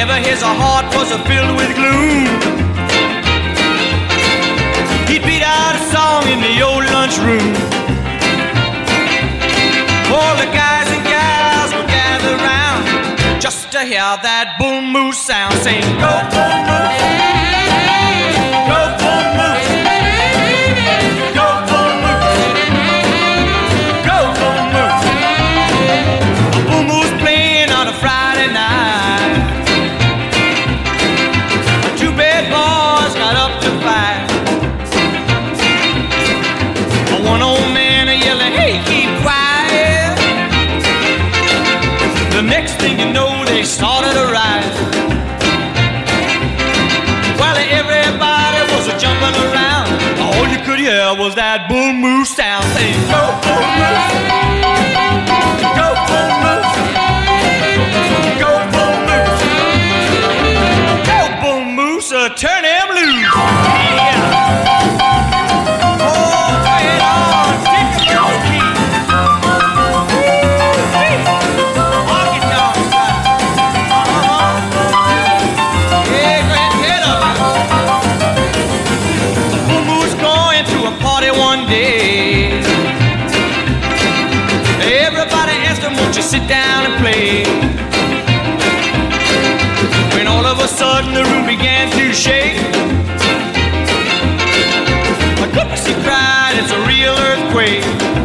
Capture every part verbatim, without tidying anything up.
whenever his heart was filled with gloom, he'd beat out a song in the old lunchroom. All the guys and gals would gather round just to hear that bull moose sound. Saying, go bull moose, go bull moose, go bull moose, go bull moose. A bull moose playing on a Friday night. Two bad boys got up to fight. One old man yelling, hey, keep quiet. The next thing you know, they started a riot. While everybody was jumping around, all you could hear was that bull moose sound. Saying, go bull moose, go bull moose, go bull moose, go bull moose, uh, turn him loose. Yeah. Sit down and play. When all of a sudden the room began to shake. My goodness, he cried, it's a real earthquake.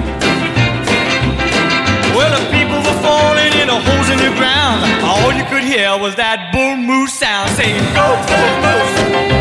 Well, the people were falling into holes in the ground. All you could hear was that bull moose sound saying, go bull moose.